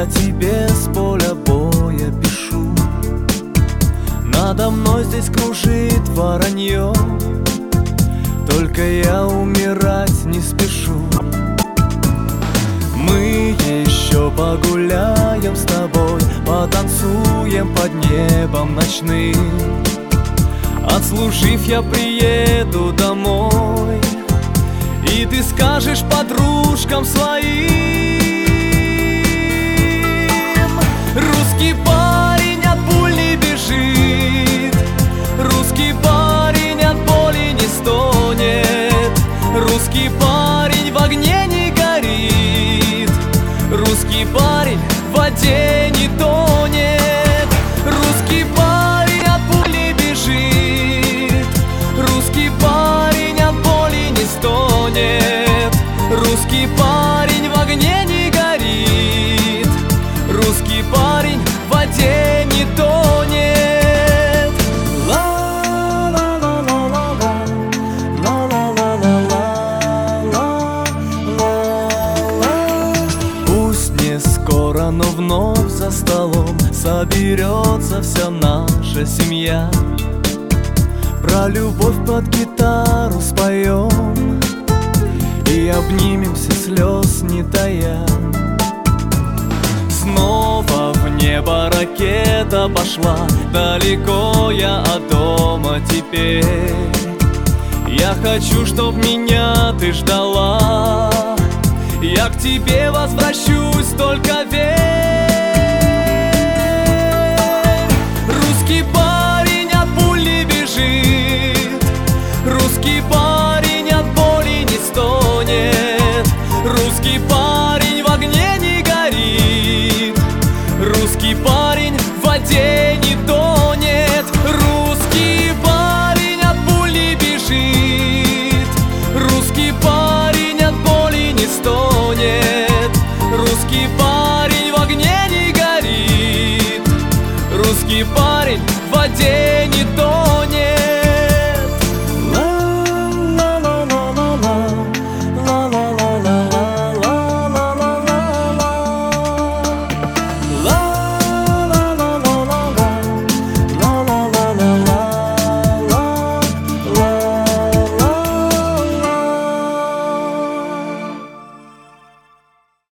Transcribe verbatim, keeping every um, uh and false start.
я тебе с поля боя пишу. Надо мной здесь кружит воронье, только я умирать не спешу. Мы еще погуляем с тобой, потанцуем под небом ночным. Отслужив, я приеду домой, и ты скажешь подружкам своим: русский парень от пуль не бежит, русский парень от боли не стонет, русский парень в огне не горит, русский парень в воде не тонет, русский парень от пуль не бежит, русский парень от боли не стонет, русский парень в огне не горит, русский парень в воде не тонет. Пусть не скоро, но вновь за столом соберется вся наша семья. Про любовь под гитару споем и обнимемся, слез не тая. Снова в небо ракета пошла, далеко я от дома теперь. Я хочу, чтоб меня ты ждала, я к тебе возвращусь, только верь.